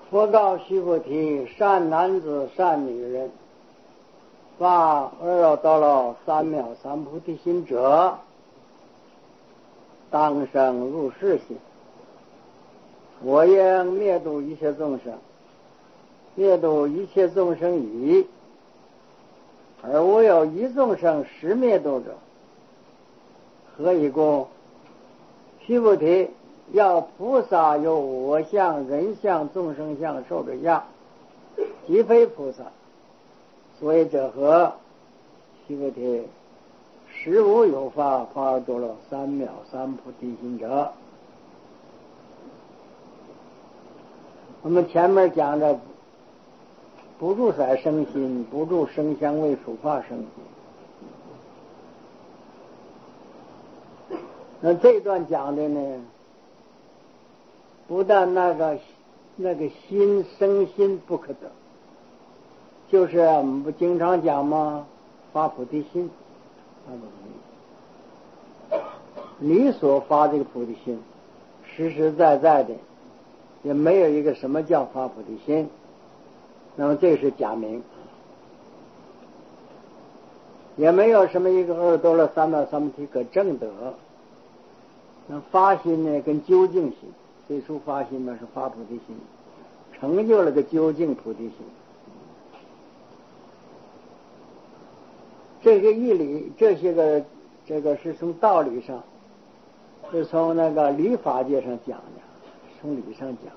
佛告须菩提：善男子、善女人，发阿耨多罗三藐三菩提心者，当生入世心。我应灭度一切众生，灭度一切众生已，而无有一众生实灭度者。何以故？须菩提，要菩萨有我相、人相、众生相、寿者相，即非菩萨。所以者何？须菩提，实无有发阿耨多罗三藐三菩提心者。我们前面讲着不住色生心，不住声香味触法生心。那这一段讲的呢，不但那个心生心不可得，就是我们不经常讲吗？发菩提心，你所发这个菩提心，实实在在的，也没有一个什么叫发菩提心，那么这是假名，也没有什么一个阿耨多罗三藐三菩提可证得。那发心呢，跟究竟心，最初发心呢是发菩提心，成就了个究竟菩提心。这个义理，这个是从道理上，是从那个理法界上讲的，从理上讲。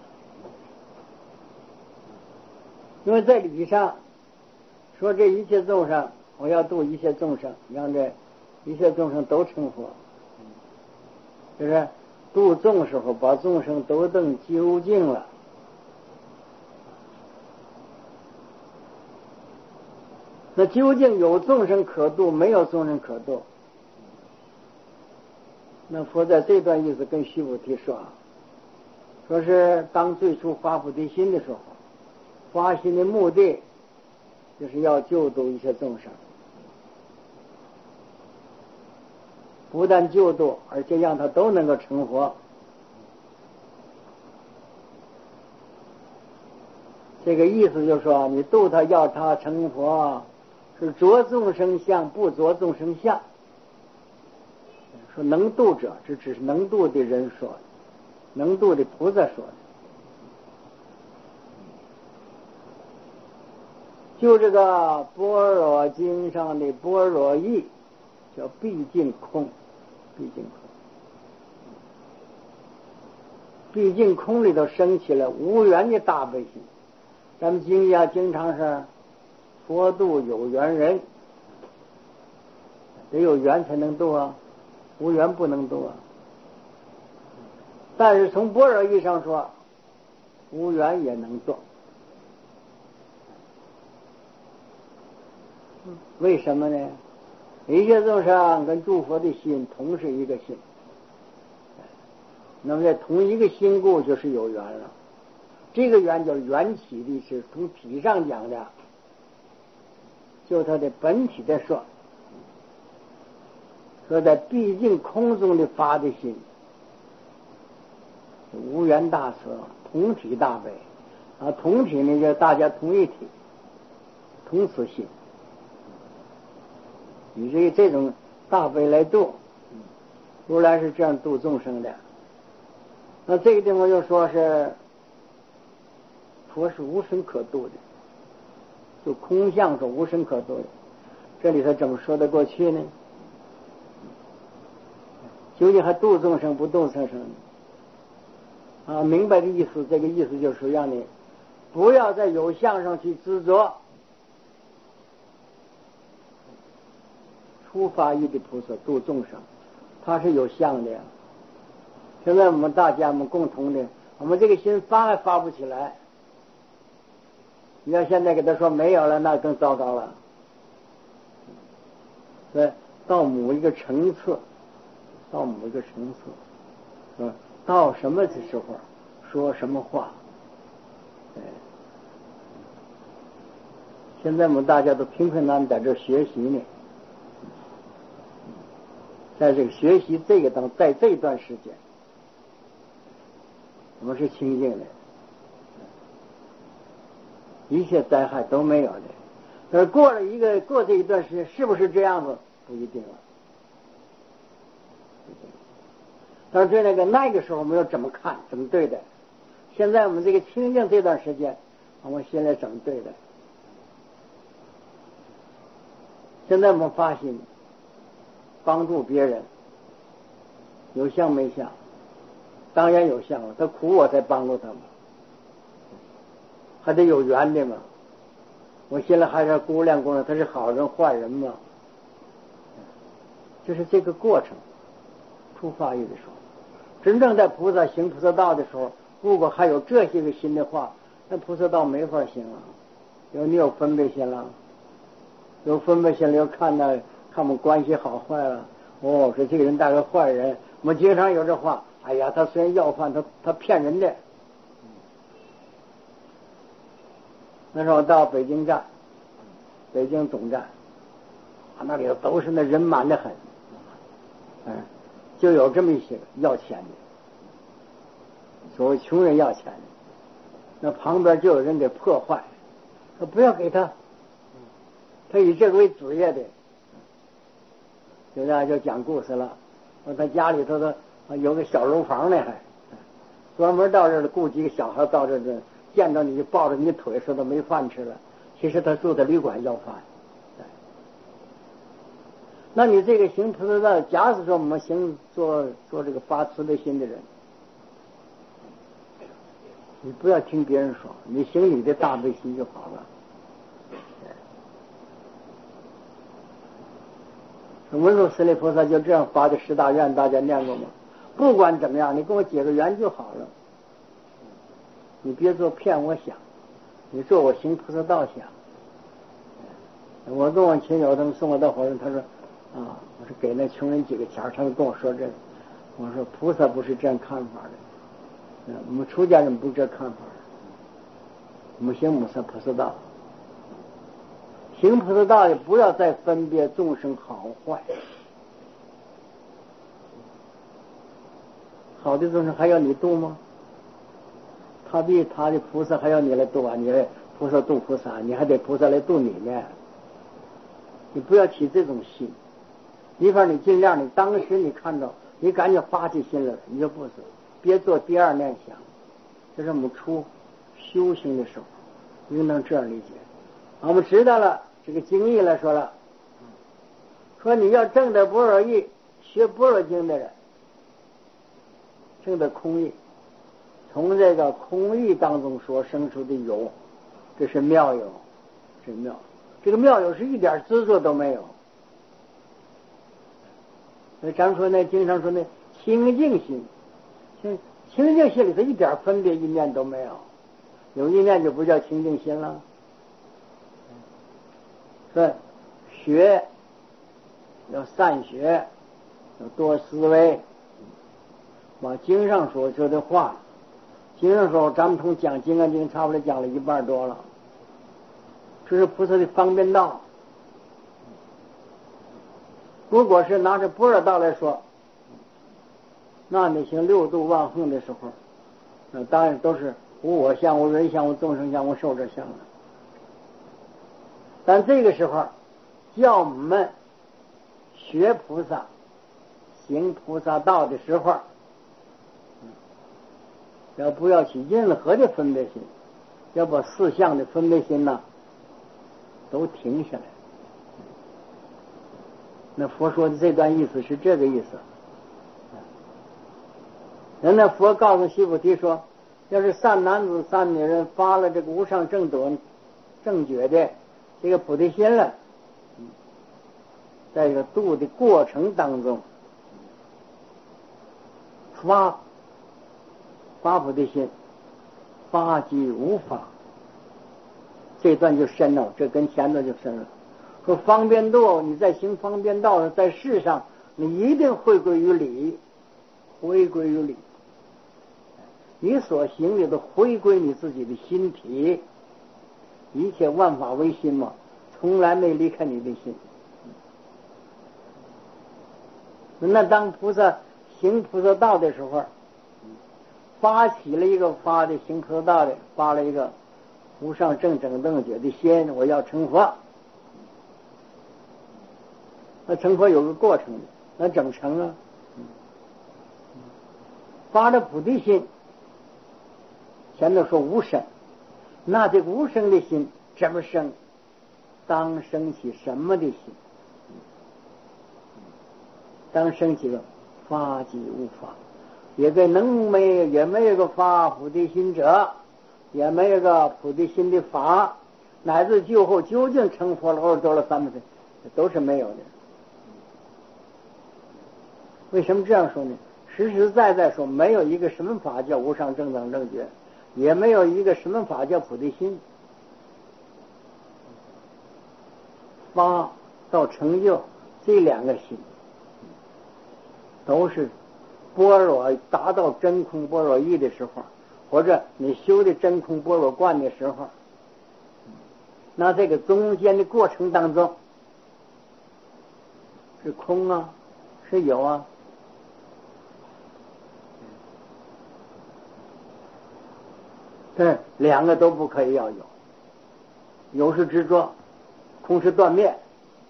因为在理上说，这一切众生，我要度一切众生，让这一切众生都成佛。就是度众时候，把众生都等究竟了。那究竟有众生可度，没有众生可度？那佛在这段意思跟须菩提说是当最初发菩提心的时候，发心的目的就是要救度一切众生。不但救度，而且让他都能够成佛。这个意思就是说，你度他要他成佛，是着众生相，不着众生相。说能度者，这只是能度的人说的，能度的菩萨说的。就这个般若经上的般若义，叫毕竟空。毕竟空里头升起了无缘的大悲心。咱们经常是佛度有缘人，得有缘才能度啊，无缘不能度啊。但是从般若义上说，无缘也能度。为什么呢？一切众生跟诸佛的心同是一个心，那么在同一个心故就是有缘了。这个缘叫缘起的，是从体上讲的，就它的本体在说在毕竟空中的发的心，无缘大慈，同体大悲啊，同体呢就大家同一体，同此心。以这种大悲来度，如来是这样度众生的。那这个地方又说是佛是无生可度的，就空相是无生可度的。这里头怎么说得过去呢？究竟还度众生不度众生啊？明白的意思，这个意思就是让你不要在有相上去执着。初发意的菩萨度众生，他是有相的呀。现在我们大家共同的，我们这个心发还发不起来。你要现在给他说没有了，那更糟糕了。对，到某一个层次，到什么的时候说什么话。现在我们大家都平平安安在这学习呢。在这个学习在这段时间，我们是清净的。 一切灾害都没有的。而过这一段时间，是不是这样子不一定了。但是对那个时候我们要怎么看，怎么对待？现在我们这个清净这段时间，我们现在怎么对待？现在我们发心帮助别人，有相没相？当然有相了，他苦我才帮助他嘛，还得有缘的嘛。我现在还是估量估量，他是好人坏人嘛，就是这个过程。出发育的时候，真正在菩萨行菩萨道的时候，如果还有这些个心的话，那菩萨道没法行了。你有分别心了，有分别心了，又看我们关系好坏了。说这个人大概坏人，我们经常有这话。哎呀，他虽然要饭，他骗人的。那时候到北京站，北京总站，那里头都是那人满得很，就有这么一些要钱的，所谓穷人要钱的，那旁边就有人给破坏，说不要给他，他以这个为职业的。现在就讲故事了，说他家里头的有个小楼房呢，还专门到这儿雇几个小孩到这儿，见着你就抱着你腿，说他没饭吃了。其实他住在旅馆要饭。那你这个行菩萨道，假使说我们做这个发慈悲心的人，你不要听别人说，你行你的大悲心就好了。文殊师利菩萨就这样发的10大愿，大家念过吗？不管怎么样，你跟我结个缘就好了。你别做骗我想，你做我行菩萨道想。我跟我亲友他们送我到火车，他说我说给那穷人几个钱，他们跟我说这个。我说菩萨不是这样看法的，我们出家人不是这看法的。我们行菩萨道，行菩萨道也不要再分别众生好坏。好的众生还要你度吗？他的菩萨还要你来度啊！你来菩萨度菩萨，你还得菩萨来度你呢。你不要起这种心。一方你尽量，你当时你看到，你赶紧发起心来，你就不是，别做第二念想。这是我们出修行的时候，应当这样理解。我们知道了这个经义了，说了，说你要证得般若义，学般若经的人，证得空义，从这个空义当中所生出的有，这是妙有，是妙。这个妙有是一点执着都没有。所以咱说那经常说那清净心，清净心里头一点分别意念都没有，有意念就不叫清净心了。说学要善学，要多思维，把经上所说的话，经上说咱们从讲《金刚经》差不多讲了1半多了，这是菩萨的方便道。如果是拿着般若道来说，那你行6度万恒的时候，那当然都是无我相、无人相、无众生相、无寿者相了。但这个时候叫我们学菩萨行菩萨道的时候，要不要起任何的分别心，要把4项的分别心呢都停下来。那佛说的这段意思是这个意思。人家佛告诉须菩提说，要是善男子善女人发了这个无上正德正觉的这个菩提心了，在这个度的过程当中发菩提心，发即无法，这段就深了，这跟前段就深了。说方便度，你在行方便道，在世上你一定回归于理，回归于理。你所行的都回归你自己的心体，一切万法唯心嘛，从来没离开你的心。那当菩萨行菩萨道的时候，发起了一个发的行菩萨道的，发了一个无上正等正觉的心，我要成佛。那成佛有个过程的，那怎么成啊？发了菩提心，前头说无生，那这个无生的心怎么生？当生起什么的心？当生起了法即无法，也没有个发菩提心者，也没有个菩提心的法，乃至最后究竟成佛了或者得了三昧，都是没有的。为什么这样说呢？实实在在说，没有一个什么法叫无上正等正觉，也没有一个什么法叫菩提心。发到成就这两个心，都是般若达到真空般若义的时候，或者你修的真空般若观的时候，那这个中间的过程当中，是空啊，是有啊。这两个都不可以要有，有是执着，空是断灭。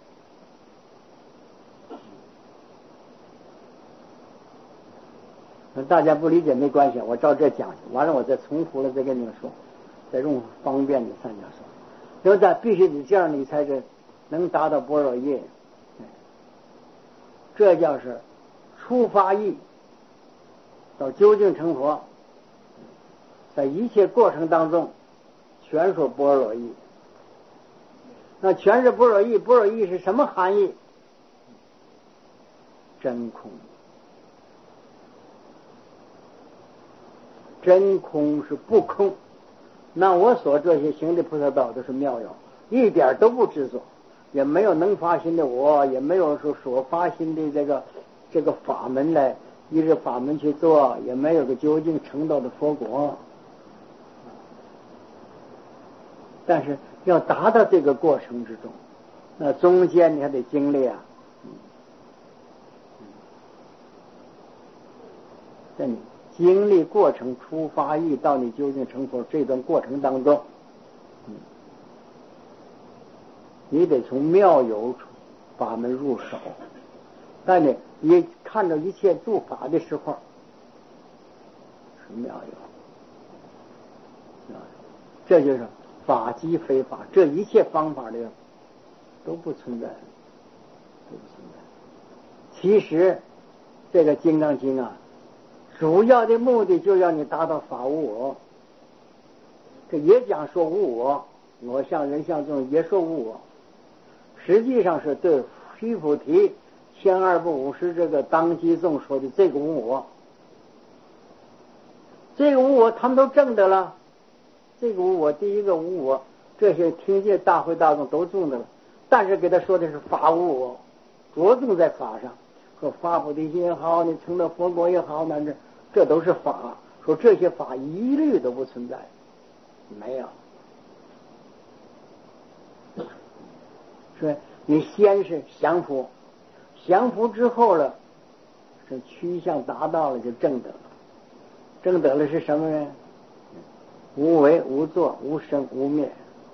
大家不理解没关系，我照这讲，完了我再重复了再跟你们说，再用方便的三讲说。因为咱必须得这样，你才是能达到般若业。这叫是出发意到究竟成佛，在一切过程当中全说般若义。那全是般若义，般若义是什么含义？真空。真空是不空，那我所这些行的菩萨道都是妙有，一点都不执着，也没有能发心的我，也没有说所发心的这个法门来依着法门去做，也没有个究竟成道的佛果。但是要达到这个过程之中，那中间你还得经历啊。在你经历过程出发意到你究竟成佛这段过程当中，你得从妙有法门入手，但你看到一切诸法的时候是妙有，这就是法即非法，这一切方法的都不存在，都不存在。其实这个《金刚经》啊，主要的目的就要你达到法无我，这也讲说无我，我相人相众也说无我，实际上是对须菩提1250这个当机众说的这个无我，这个无我他们都证得了，这个无我第一个无我，这些听见大会大众都证得了，但是给他说的是法无我，着重在法上，说发菩提心也好，你成了佛国也好，那这都是法，说这些法一律都不存在，没有。说你先是降伏，降伏之后了，这趋向达到了就证得了，证得了是什么呢？无为无作无生无灭。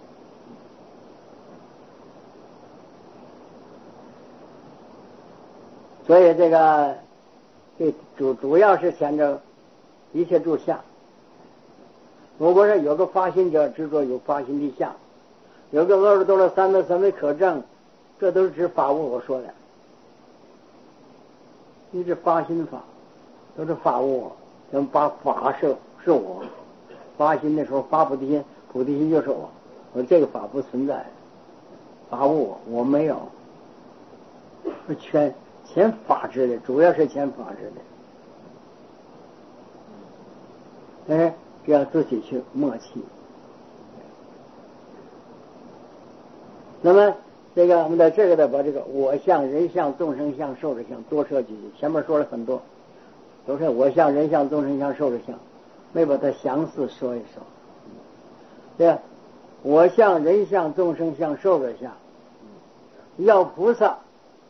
所以这个主要是牵着一切诸相。如果是有个发心者执着有发心的相，有个阿耨多罗三藐三昧可证，这都是指法无我说的，一直发心法都是法无我，咱们把法是我，发心的时候发菩提心，菩提心就是我，我这个法不存在，法无我没有，全法制的，主要是全法制的，这样自己去默契。那么我们在这个把这个我相人相众生相寿者相多说几句，前面说了很多，都是我相人相众生相寿者相，没把它详细说一说。对，我相人相众生相寿者相，要菩萨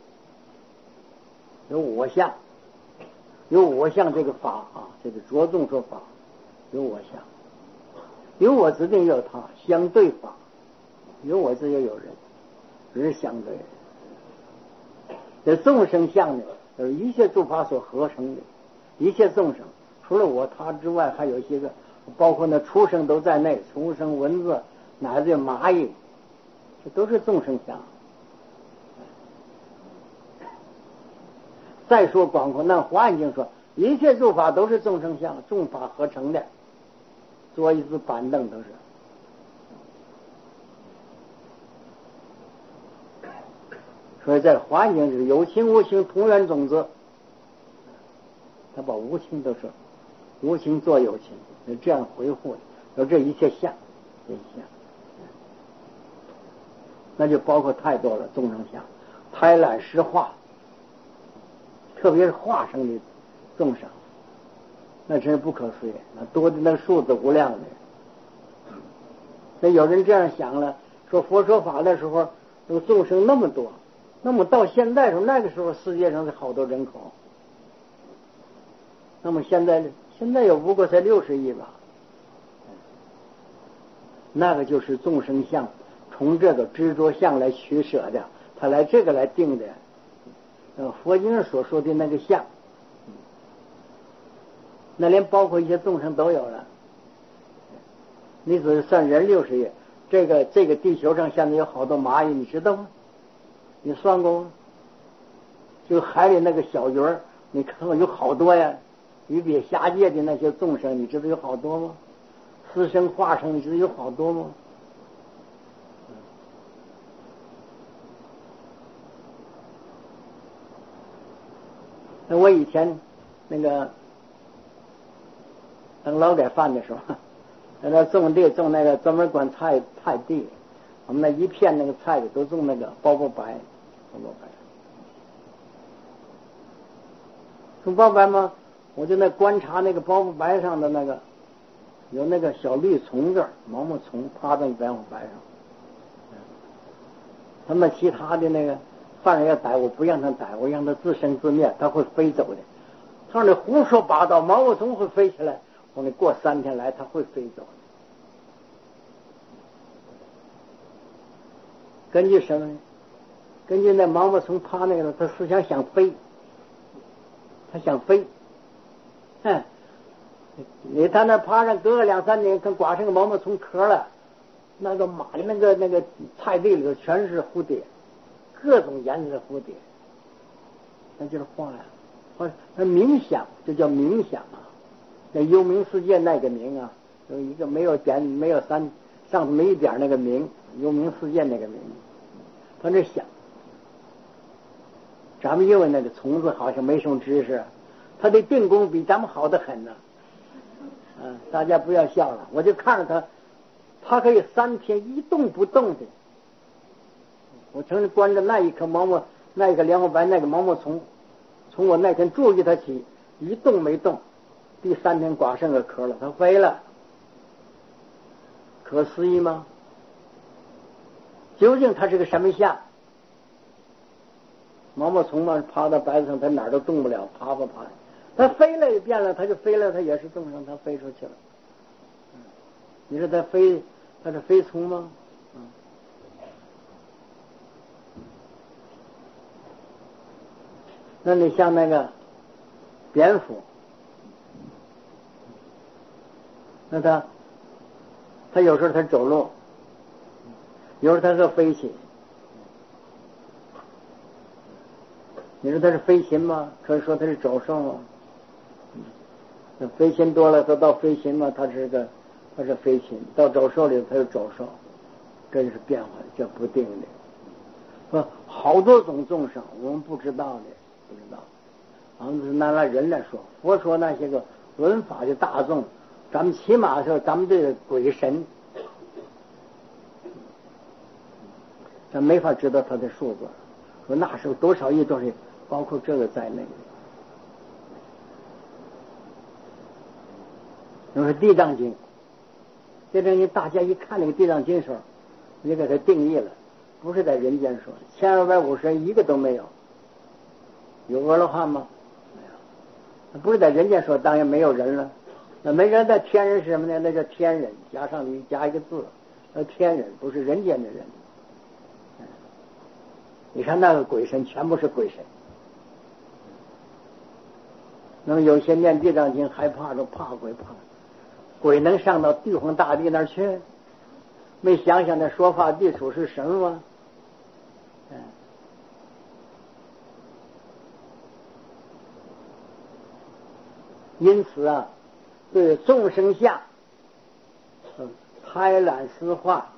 有我相，有我相这个法啊，这个着重说法，有我相。 有我自定有他，相对法，有我自就有人，只是相对。这众生相呢，就是一切诸法所合成的，一切众生除了我他之外，还有一些个，包括那畜生都在内，畜生、蚊子乃至蚂蚁，这都是众生相。再说广阔那华严经说，一切诸法都是众生相，众法合成的，桌椅子板凳都是。所以在华严经是有情无情同源种子，他把无情都说无情作有情，是这样回复的。有这一切相，这一相，那就包括太多了众生相，贪婪施化，特别是化生的众生，那真是不可思议，那多的那数字无量的。那有人这样想了，说佛说法的时候，这个众生那么多，那么到现在时候，那个时候世界上是好多人口，那么现在也不过才60亿吧，那个就是众生相，从这个执着相来取舍的，他来这个来定的。佛经上所说的那个相，那连包括一些众生都有了。你只算人60亿，这个地球上现在有好多蚂蚁，你知道吗？你算过吗？就海里那个小鱼儿，你看有好多呀。鱼鳖虾界的那些众生，你知道有好多吗？四生化生，你知道有好多吗？那我以前那个当劳改犯的时候，在那种地种那个专门管菜地，我们那一片那个菜里都种那个包包白，种包白吗？我就那观察那个包包白上的那个有那个小绿虫子，毛毛虫趴在包包白上。他们其他的那个犯人要逮，我不让他逮，我让他自生自灭，他会飞走的。他说你胡说八道，毛毛虫会飞起来。我说你过3天来，他会飞走的。根据什么呢？根据那毛毛虫趴那个，他思想想飞，他想飞。你他那趴上隔个2、3年，跟刮成个毛毛虫壳了，那个那个菜地里头全是蝴蝶，各种颜色的蝴蝶，那就是花呀。那冥想就叫冥想啊，那幽冥世界那个冥啊，有一个没有点没有3上头没一点那个冥，幽冥世界那个冥，他那想。咱们因为那个虫子好像没什么知识，他的定功比咱们好得很呢。大家不要笑了，我就看着他可以3天一动不动的。我曾经观着那一颗那个莲花白那个毛毛虫，从我那天注意它起，一动没动，第3天刮剩个壳了，它飞了，可思议吗？究竟它是个什么相？毛毛虫嘛，趴到白子上，它哪儿都动不了，爬。它飞了也变了，它就飞了，它也是众生，它飞出去了。你说它飞，它是飞虫吗？那你像那个蝙蝠，那它有时候它走路，有时候它是飞起。你说它是飞禽吗？可以说它是走兽吗？那飞禽多了，它到飞禽嘛，它是飞禽；到走兽里，它是走兽。这就是变化，叫不定的。好多种众生，我们不知道的，不知道。我们拿人来说，佛说那些个闻法的大众，咱们起码说咱们这个鬼神，咱没法知道它的数字。说那时候多少亿东西，包括这个在内。那是《地藏经》，大家一看那个《地藏经》时候，也给它定义了，不是在人间说，1250人一个都没有。有阿罗汉吗？没有。不是在人间说，当然没有人了。 那没人的天人是什么呢？那叫天人，加上加一个字，天人不是人间的人。你看那个鬼神全部是鬼神。那么有些念地藏经害怕着怕鬼怕鬼能上到地皇大帝那儿去？没想想那说法地处是神吗？因此啊，对众生相胎卵湿化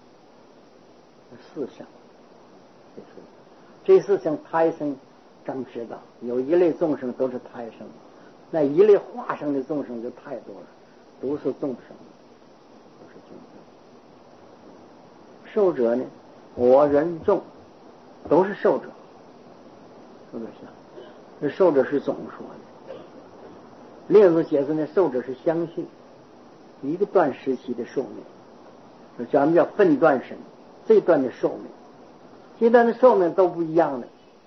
四生，这四生胎生咱们知道，有一类众生都是胎生，那一类化生的众生就太多了，都是众生，都是众生。受者呢，我人众都是受者，受者相，这受者是总说的。另一种解释呢，受者是相续，一个段时期的寿命，咱们叫分段生，这段的寿命，这段的寿命都不一样的。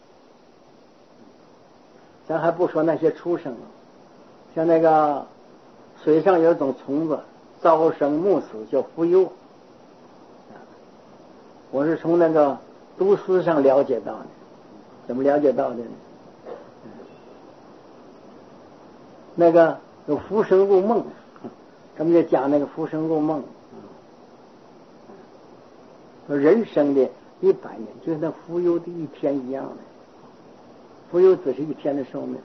咱还不说那些畜生了，像那个水上有一种虫子，朝生暮死，叫蜉蝣。我是从那个都市上了解到的，怎么了解到的呢？那个有浮生入梦，咱们就讲那个浮生入梦。人生的100年，就像蜉蝣的一天一样的，蜉蝣只是一天的寿命。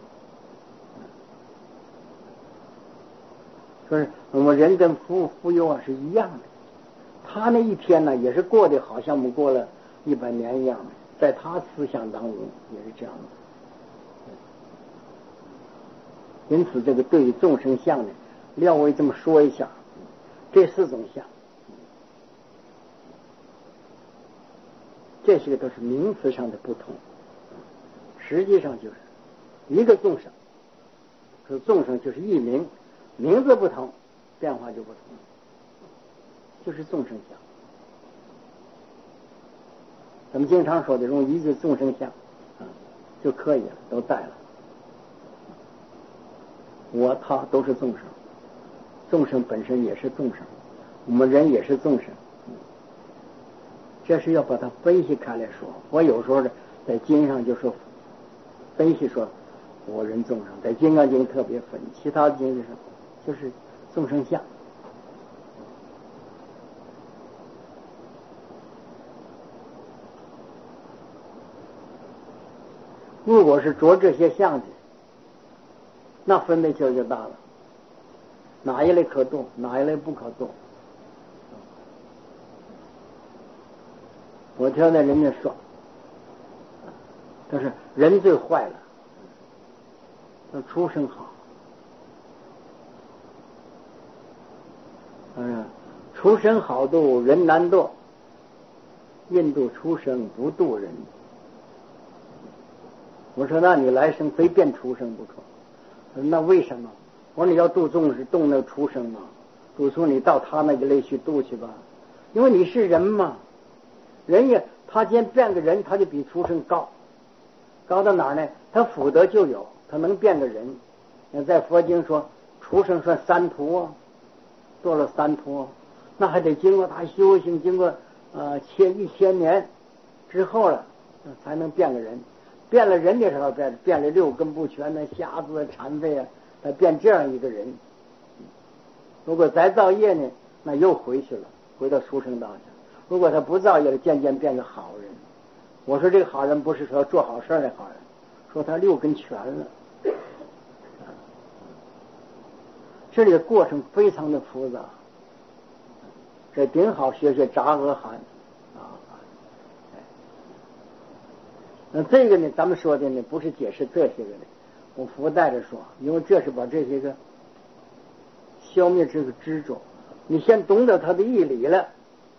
就是我们人跟蜉蝣啊是一样的，他那一天呢也是过得好像我们过了100年一样的，在他思想当中也是这样的。因此这个对于众生相呢，略微这么说一下，这4种相，这些个都是名词上的不同，实际上就是一个众生，这众生就是一名，名字不同，变化就不同，就是众生相。咱们经常说的用一个众生相就可以了，都带了。我他都是众生，众生本身也是众生，我们人也是众生，这是要把它分析开来说。我有时候在经上就说分析说我人众生，在金刚经特别分，其他的经就是众生相。如果是着这些相的，那分类就大了，哪一类可度，哪一类不可度。我听到人家说，但是人最坏了，那畜生好。畜生好度，人难度。印度畜生不度人。我说那你来生非变畜生不可。那为什么？我说你要度众是度那畜生嘛，度出你到他那一类去度去吧，因为你是人嘛，人也他既然变个人，他就比畜生高，高到哪儿呢？他福德就有，他能变个人。在佛经说，畜生算3途啊，做了3途啊，那还得经过他修行，经过1000年之后了，才能变个人。变了人的时候，变了6根不全的瞎子残废啊，他变这样一个人。如果再造业呢，那又回去了，回到畜生道去。如果他不造业了，渐渐变个好人。我说这个好人不是说做好事的好人，说他6根全了。这里的过程非常的复杂，这顶好学杂阿含。那这个呢，咱们说的呢，不是解释这些个的，我附带着说，因为这是把这些个消灭这个执着。你先懂得它的义理了，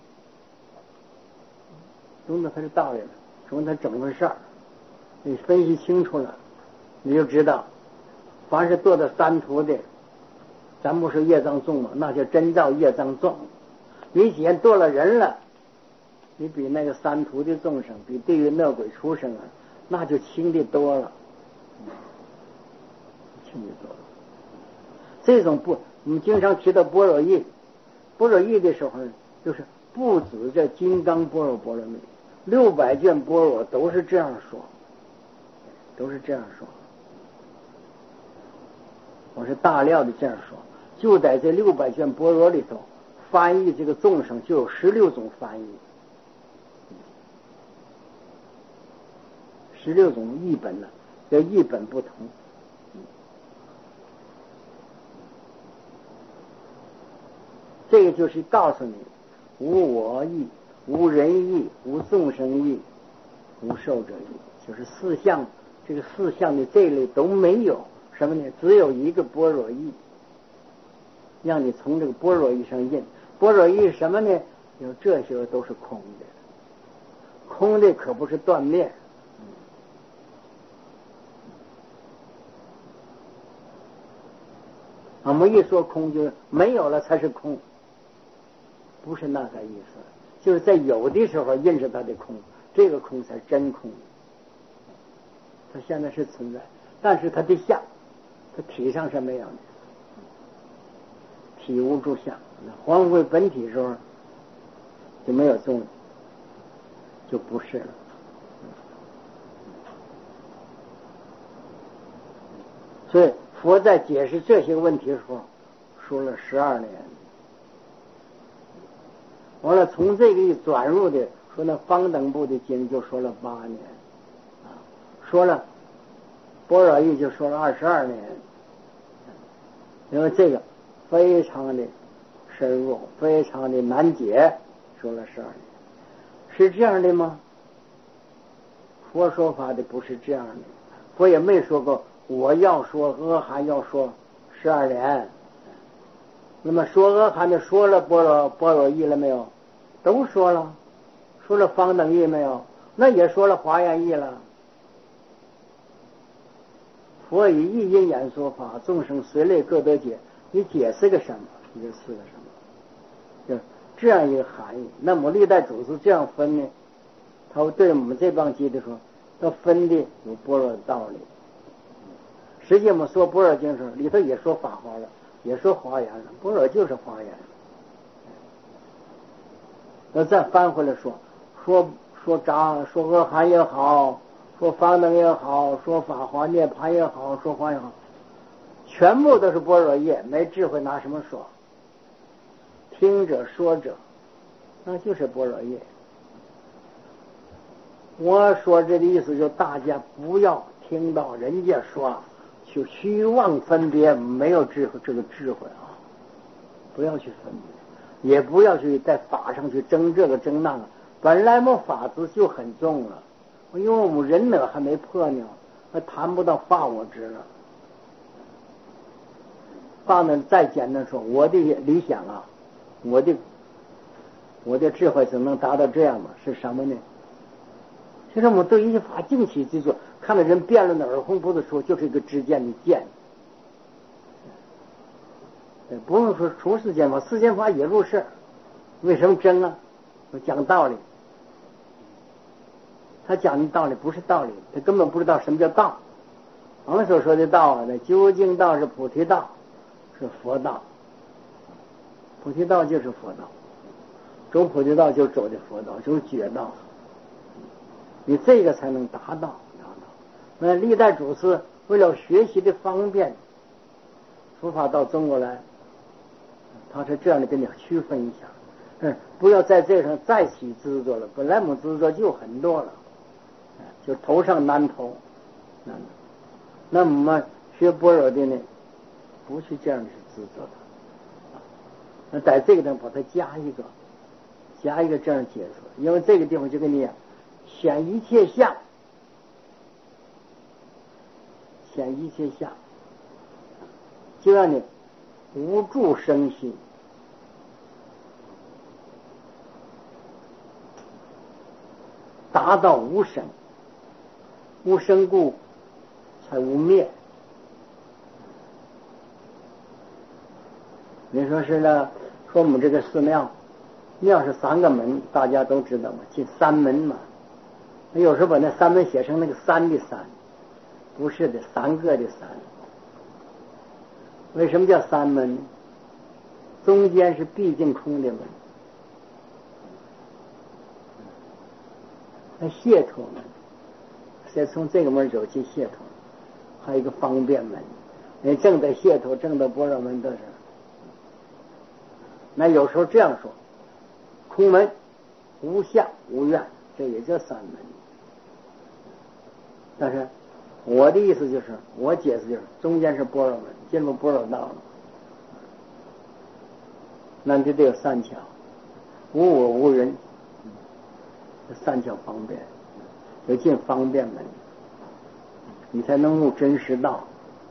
懂得它的道理了，懂得它怎么回事儿，你分析清楚了，你就知道，凡是做的3途的，咱不是业障重嘛，那就真造业障重。你既然做了人了，你比那个3途的众生，比地狱恶鬼畜生啊，那就轻的多了，轻的多了。这种我们经常提到般若义，般若义的时候呢，就是不止这金刚般若波罗蜜，600卷般若都是这样说，都是这样说。我是大料的这样说，就在这600卷般若里头，翻译这个众生就有16种翻译，16种译本呢，这译本不同。这个就是告诉你，无我义，无人义，无众生义，无寿者义，就是四项，这个四项的这一类都没有什么呢？只有一个般若义，让你从这个般若义上印。般若义是什么呢？有这些都是空的，空的可不是断灭。我们一说空，就是没有了才是空，不是那个意思。就是在有的时候认识它的空，这个空才真空。它现在是存在，但是它的相，它体上是没有的，体无住相。还回本体的时候就没有踪，就不是了。所以佛在解释这些问题的时候说了12年，完了从这个一转入的说那方等部的经就说了8年，说了般若义就说了22年，因为这个非常的深入，非常的难解，说了12年。是这样的吗？佛说法的不是这样的，佛也没说过我要说阿含要说12年。那么说阿含的说了般若义了没有？都说了。说了方等义没有？那也说了华严义了。佛以一因缘说法，众生随类各得解。你解释个什么？你就是个什么？就这样一个含义。那么历代祖师这样分呢？他对我们这帮记的说，他分的有般若的道理。实际我们说般若经时里头也说法华了，也说华严了，般若就是华严。那再翻回来说阿含也好，说方等也好，说法华涅槃也好，说华也好，全部都是般若业，没智慧拿什么说？听者说者，那就是般若业。我说这个意思就大家不要听到人家说去虚妄分别，没有智慧，这个智慧啊，不要去分别，也不要去在法上去争这个争那个，本来我法执就很重了，因为我们人呢还没破呢，还谈不到法我执了。法呢再简单说，我的理想啊，我的智慧只能达到这样嘛？是什么呢？其实我们对一些法净起之作，看到人辩论的耳红不的时候，就是一个知见的见。不用说出世间法，世间法也入世，为什么争啊？我讲道理，他讲的道理不是道理，他根本不知道什么叫道。我们所说的道啊，那究竟道是菩提道，是佛道。菩提道就是佛道，走菩提道就走的佛道，就是觉道。你这个才能达到。那历代祖师为了学习的方便，佛法到中国来，他是这样的跟你区分一下，不要在这上再起执着了。本来我们执着就很多了，就头上难头。那我们学般若的呢，不是这样的执着的。那在这个地方把它加一个这样解释，因为这个地方就跟你讲，显一切相，就让你无住生心，达到无生，无生故才无灭。你说是呢？说我们这个寺庙是3个门，大家都知道嘛，进3门嘛。有时候把那3门写成那个3的3，不是的，3个的3。为什么叫3门？ 中间是毕竟空的门。那解脱门，再从这个门走去解脱，还有一个方便门。你正在解脱，正在般若门都是。那有时候这样说，空门无相无愿，这也叫三门。但是我的意思就是，我解释就是，中间是般若门，进入般若道了，那就得有三巧，无我无人，三巧方便，就进方便门，你才能入真实道。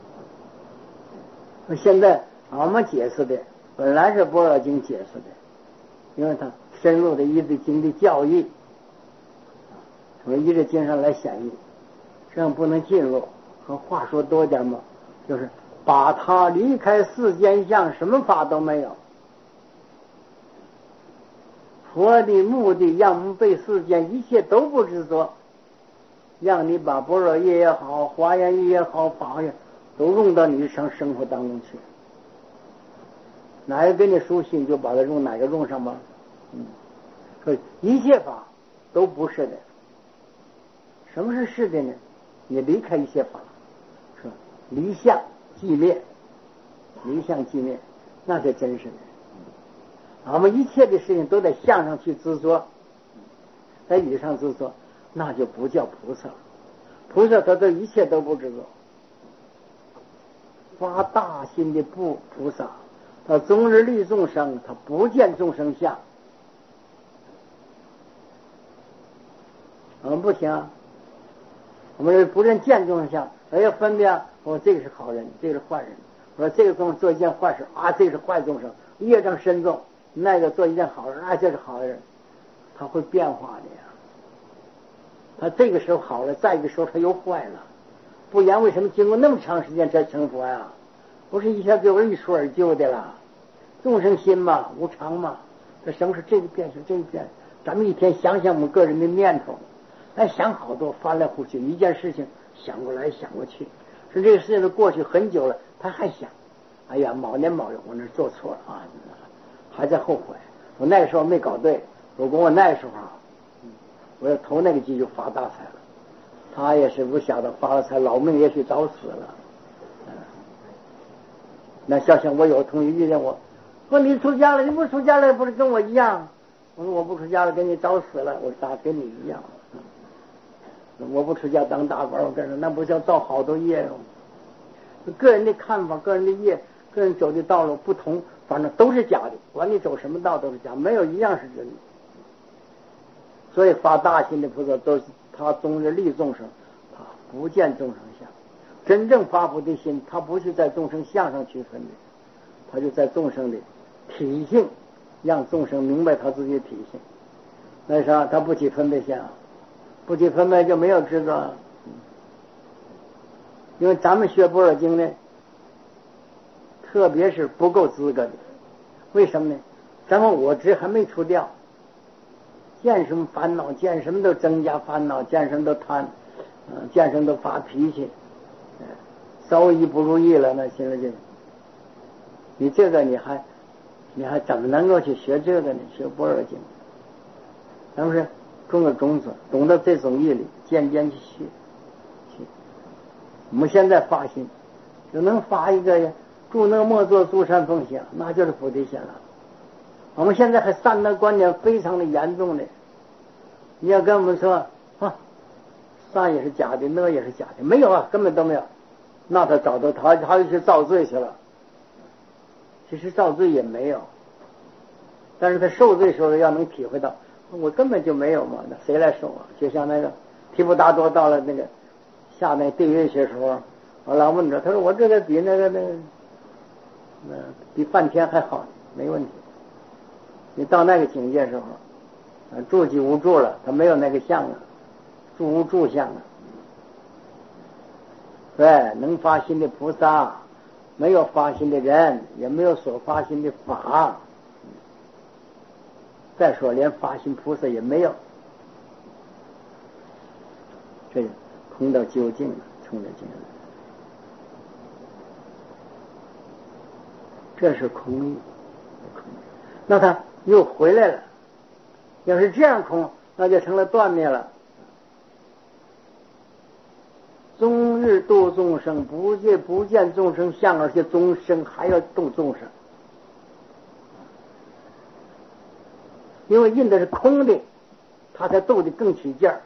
现在俺们解释的本来是般若经解释的，因为它深入的一字经的教义，从一字经上来显义，这样不能进入。和话说多点嘛，就是把它离开世间相，什么法都没有。佛的目的让我们对世间一切都不执着，让你把般若业也好，华严业也好，法也都用到你日常生活当中去。哪个给你舒心就把它用哪个用上吧。所以一切法都不是的。什么是是的呢？你离开一切法，是吧？离相寂灭，离相寂灭，那才真实的。我们一切的事情都在相上去执着，在理上执着，那就不叫菩萨。菩萨他对一切都不执着，发大心的菩萨，他终日利众生，他不见众生相。我们不行啊，我们不认见众生相，而要分辨，我这个是好人，这个是坏人。我说这个众生做一件坏事啊，这个是坏众生，业障深重；那个做一件好人啊，这是好人。他会变化的呀。他这个时候好了，再一个时候他又坏了。不然为什么经过那么长时间才成佛呀？不是一下就一蹴而就的了。众生心嘛，无常嘛，这什么是这个变是这个变？咱们一天想想我们个人的念头，想好多，翻来覆去，一件事情想过来想过去，是这个事情都过去很久了，他还想，哎呀，某年某日我那做错了啊，还在后悔，我那个时候没搞对，如果我那时候我要投那个机就发大财了。他也是不晓得发了财，老命也许早死了。那想想我有同学遇见我，说你出家了，你不出家了不是跟我一样？我说我不出家了，跟你早死了。我说咋跟你一样？我不出家当大官，我跟着那不叫造好多业吗？个人的看法，个人的业，个人走的道路不同，反正都是假的。管你走什么道都是假，没有一样是真的。所以发大心的菩萨都是他终日利众生，他不见众生相。真正发菩提心，他不是在众生相上区分的，他就在众生的体性，让众生明白他自己的体性。那啥，他不起分别相，不起分别就没有执着。因为咱们学般若经呢，特别是不够资格的。为什么呢？咱们我执还没除掉。见什么烦恼，见什么都增加烦恼，见什么都贪，见什么都发脾气，稍微一不如意了，那心里就，你这个你还怎么能够去学这个呢？学般若经，咱们是种个种子，懂得这种义理，渐渐去学。我们现在发心，就能发一个诸恶莫作，诸善奉行，那就是菩提心了。我们现在还三大观念非常的严重的，你要跟我们说善也是假的，恶也是假的，没有啊，根本都没有，那他找到他就去造罪去了。其实造罪也没有，但是他受罪时候要能体会到，我根本就没有嘛，那谁来受啊？就像那个提婆达多到了那个下那地狱去的时候，我老问他，他说我这个比那个比梵天还好，没问题。你到那个境界时候，住即无住了，他没有那个相了，住无住相了。对，能发心的菩萨，没有发心的人，也没有所发心的法。再说连发心菩萨也没有，这空到究竟了，冲着境了。这是空义。 那他又回来了。要是这样空，那就成了断灭了。终日度众生，不见众生相，而且众生还要度众生，因为印的是空的，他才斗得更起劲儿。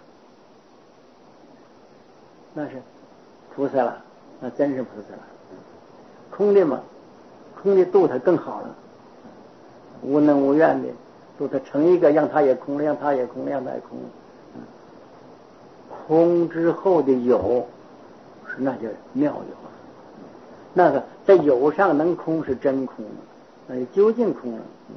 那是菩萨了，那真是菩萨了。空的嘛，空的度他更好了，无能无愿的度他成一个，让他也空了，让他也空了，让他也空了。空之后的有，那叫妙有。那个在有上能空是真空，那就究竟空了。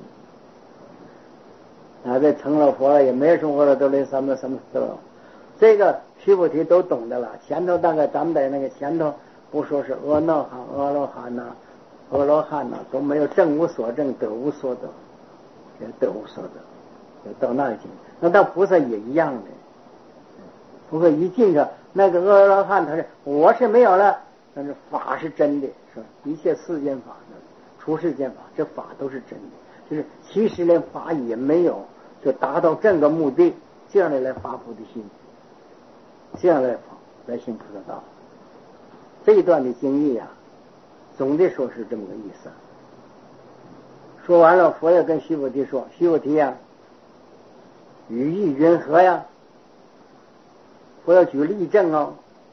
这成了佛了，也没什么了，都那什么了。这个须菩提都懂得了。前头大概咱们在那个前头不说是阿那含、阿罗汉呐、阿罗汉呐，都没有证无所证，得无所得，得无所得，到那里去。那到菩萨也一样的。不过一进去，那个阿罗汉他是我是没有了，但是法是真的，是吧？一切世间法呢，除世间法，这法都是真的。就是其实连法也没有，就达到这个目的，这样的来发菩提心，这样来行菩萨道。这一段的经义啊，总的说是这么个意思。说完了，佛也跟须菩提说：“须菩提呀，语意云何呀？”佛要举例证哦。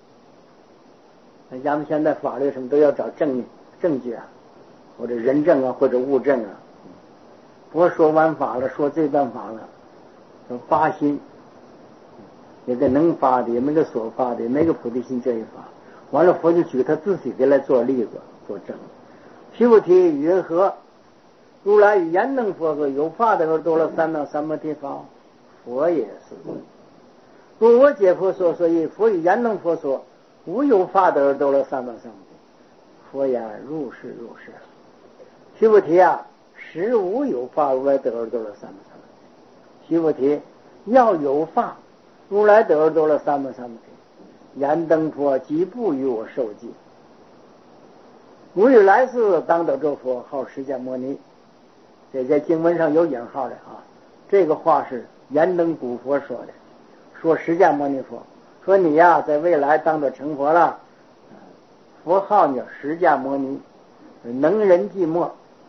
咱们现在法律什么都要找证据啊，或者人证啊，或者物证啊。佛说完法了，说这段法了，说发心，有个能发的，也没个所发的，也没个菩提心这一法。完了，佛就举他自己的来做例子，做证。须菩提云何？如来与言能佛说：有发的而多了三藐三菩提法，佛也是。若我解佛说，所以佛与言能佛说：无有发的而多了三藐三菩提。佛言：如是如是。须菩提啊，实无有发，如来得而多了三藐三菩提。须菩提，要有发，如来得而多了三藐三菩提。言灯佛即不与我受记。吾欲来世当得这佛，号释迦牟尼。这在经文上有引号的啊。这个话是燃灯古佛说的，说释迦牟尼佛说你呀，在未来当得成佛了，佛号叫释迦牟尼，能人寂寞。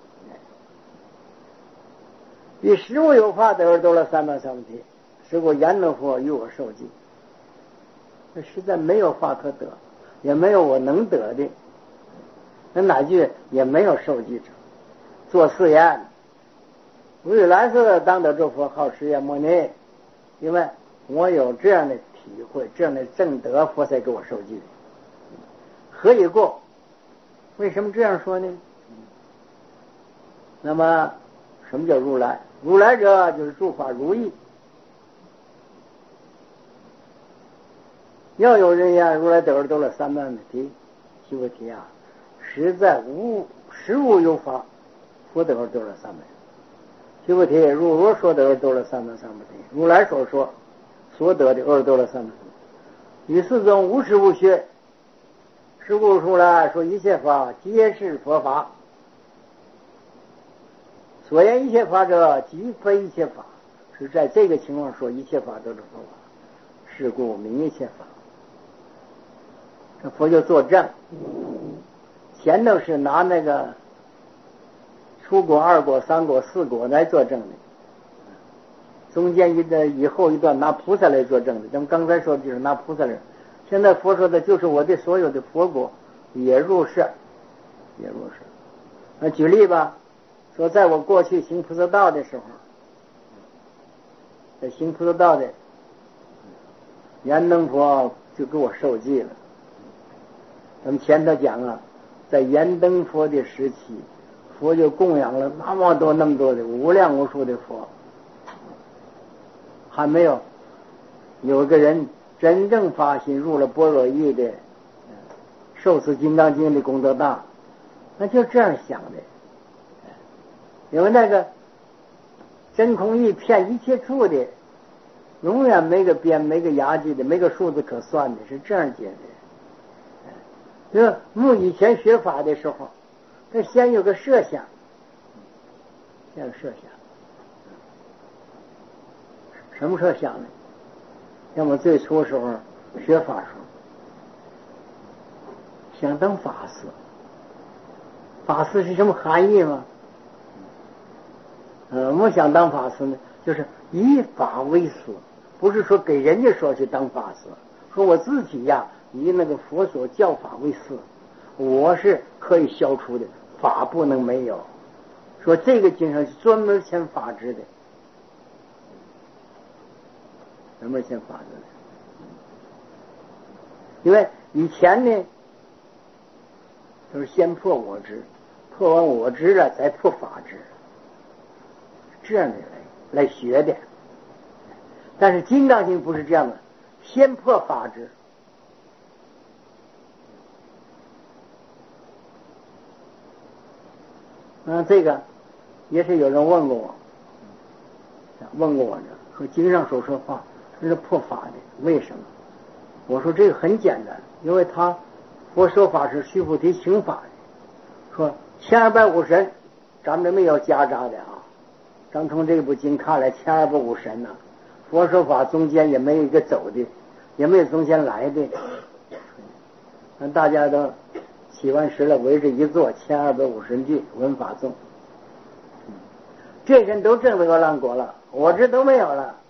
以实无有法得而多了三藐三菩提，是故言能佛与我受记。这实在没有法可得，也没有我能得的，那哪句也没有受记者。做誓言，吾欲来世当得这佛，号释迦牟尼。因为我有这样的体会，这样的正德，佛才给我受记。何以故？为什么这样说呢？那么什么叫如来？如来者就是诸法如意。要有人言如来得而多了三藐菩提，须菩提啊，实无有法，佛得而多了三藐。须菩提，如我说得而多了三藐三菩提，如来所说所得的而多了三藐。于世中无实无虚，是故出来说一切法皆是佛法。所言一切法者，即非一切法，是在这个情况说一切法都是佛法，是故名一切法。这佛就作证，前头是拿那个初果、二果、三果、四果来作证的，中间以后一段拿菩萨来作证的。咱们刚才说的就是拿菩萨来，现在佛说的就是我的所有的佛果也入世，也入世。那举例吧，说在我过去行菩萨道的时候，在行菩萨道的燃灯佛就给我受记了。咱们前头讲啊，在燃灯佛的时期，佛就供养了那么多的无量无数的佛，还没有个人真正发心入了般若义的受持金刚经的功德大，那就这样想的。因为那个真空义骗一切处的，永远没个边没个牙迹的，没个数字可算的，是这样解的。以前学法的时候，他先有个设想， 这个设想。什么设想呢？要么最初时候学法时候想当法师，法师是什么含义吗？我想当法师呢，就是以法为师，不是说给人家说去当法师，说我自己呀，以那个佛所教法为师，我是可以消除的，法不能没有。说这个经上是专门签法制的，专门签法制的。因为以前呢，都是先破我执，破完我执了再破法执，这样的来学的。但是金刚经不是这样的，先破法执。这个也是有人问过我呢，说经上所说话这是破法的，为什么？我说这个很简单，因为他佛说法是须菩提行法的，说1250神，咱们这没有夹杂的啊。咱从这部经看来，1250神呐，佛说法中间也没有一个走的，也没有中间来的，大家都起完时了，围着一坐，1250句闻法颂，这人都证得阿耨果了，我这都没有了。